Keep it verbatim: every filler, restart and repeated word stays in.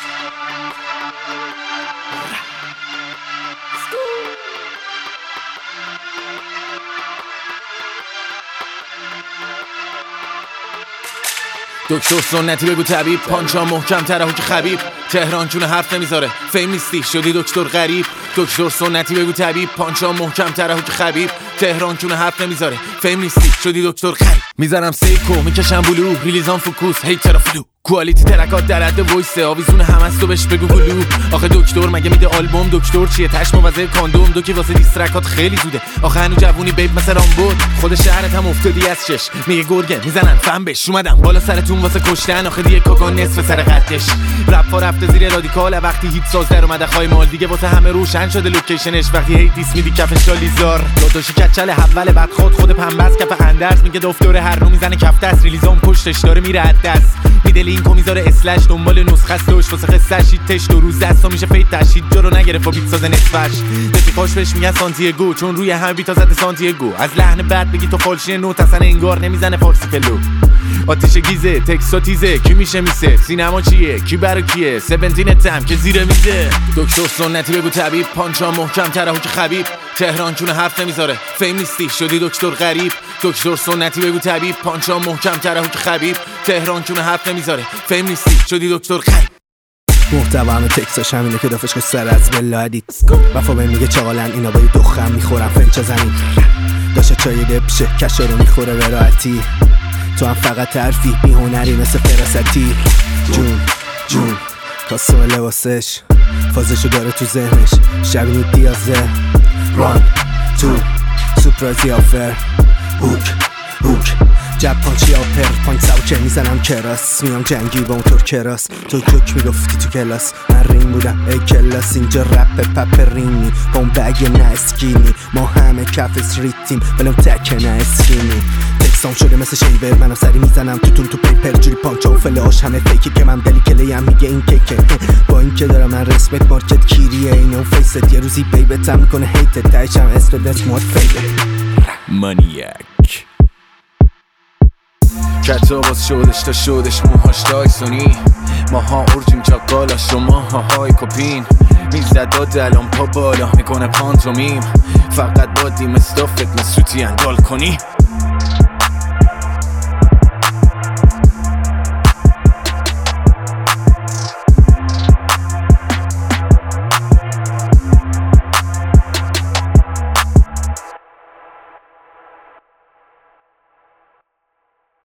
دکتر سنتی بگو طبیب، پانچا محکم تره که خبیب، تهران چونه حرف نمیذاره، فیم نیستی شدی دکتر غریب. دکتر سنتی بگو طبیب، پانچا محکم تره که خبیب، تهران چونه حرف نمیذاره، فیم نیستی شدی دکتر غریب. میذارم سیکو میکشم بلو، ریلیزان فوکوس هیترا فلو، کوالیتی ترکات در حد وایسه، آویزون همستو بهش بگو گلو. آخه دکتر مگه میده آلبوم؟ دکتر چیه تش موزه کاندوم؟ دو که واسه دیسترکات خیلی زوده، آخه هنو جوونی بیب مثل رامبود. خود شهرت هم افتادی از چش، میگه گرگه میزنن فهم بش، اومدم بالا سرتون واسه کشتن. آخه دیگه کاکا نصف سر قدش، رپ ها رفته زیر رادیکال، وقتی هیت ساز در اومده خای مال دیگه واسه همه روشن شده لوکیشنش. وقتی هی دیس میدی کفش لیزار، داداشی کچل اول بعد خود خود پنبس کف اندرز، میگه دکتر هر رو میزنه کف دست، ریلیزون پشتش داره میره از دست، میده لینکو میذاره اسلش، دنبال نسخه است دوش واسه قصه‌ش تش دو روز دستا میشه فیت تشید جو رو نگرفت و بیت ساز نصفش. رفیقاش بهش میگن سانتیاگو چون روی هم بیتا زده سانتیاگو، از لحن بعد بگی تو فالشی نوت اصلا انگار نمیزنه فارسی پلو. آتیش گیزه تکسا تیزه کی میشه میسه، سینما چیه کی برا کیه، هفده تم که زیر میزه. دکتر سنتی بگو طبیب، پانچا محکم تره که خبیب، تهران چونه حرف نمیذاره، فیم نیستی شدی دکتر غریب. دکتر سنتی بگو طبیب، پانچا محکم تره که خبیب، تهران چونه حرف نمیذاره، فیم نیستی شدی دکتر غریب. محتوا همه تکساش همینه که دافش که سر از بلادید وفا بهم میگه چاقالن اینا با یه دخم میخورم فنچا زنی، داشته چای دبشه کشا رو میخوره به راحتی، تو هم فقط حرفی بی هنری مثل فراستی. جون جون کاسو لباسش فازشو داره تو ذهنش، شبینی دیازه ران تو سپرازی آفر هوک هوک جب پانچی آپر پانچ ساوچه میزنم کراس، میام جنگی با اون طور کراس، تو جوک میگفتی تو کلاس من رین بودم ای کلاس، اینجا رپ پپ رینی با اون بگ نه اسکینی، ما همه کف استریتیم بلیم تک نه اسکینی، تکسام شده مثل شیبر منم سری میزنم تو تون تو پیپر جوری پانچا و فلاش همه فیکی که من دلی کلی هم میگه این کیکه، با این که دارم من رسمت مارکت کیریه اینو فیست یه روزی بیبتم میکنه هیت تایشم اسم دست موت فیبه مانیاک کتاباز شدش تا شدش موهاش تایسونی، ماها اورجیم چاکالاش و ماها های کپین، میزد داد الان پا بالا میکنه پانتومیم، فقط با دیم استافت مسوتی اندال کنی.